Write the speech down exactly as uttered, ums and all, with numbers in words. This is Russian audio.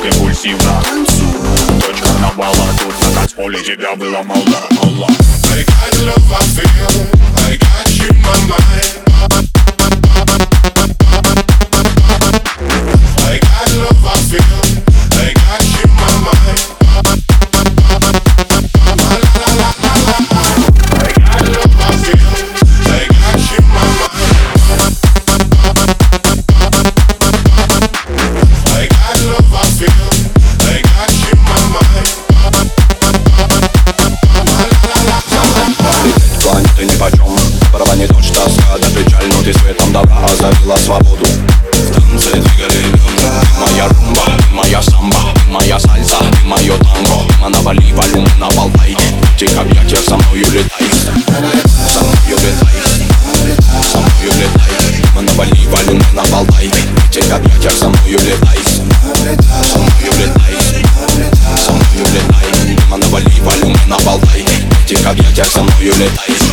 импульсивно. Дочь карнавала, тут на танцполе тебя было мало, мало. I got the love I feel, I got you in my mind. I got the love I feel, I got you in my mind. La la la la la. I got the love I feel, I got you in my mind. I got the love I feel, I got you in my mind. Ты нипочем, барабанит ночь тоска, да печаль, но ты светом добра озарила свободу. В танце двигали бедра. Моя румба, моя самба, моя сальса, мое танго. А навали валюм на Болтай, в тех объятиях со мною летай. Со мною летай, со мною летай. А навали валюм на Болтай, в тех объятиях со мною летай. Со мною летай, со мною летай. А навали валюм на Болтай, в тех объятиях со мною летай.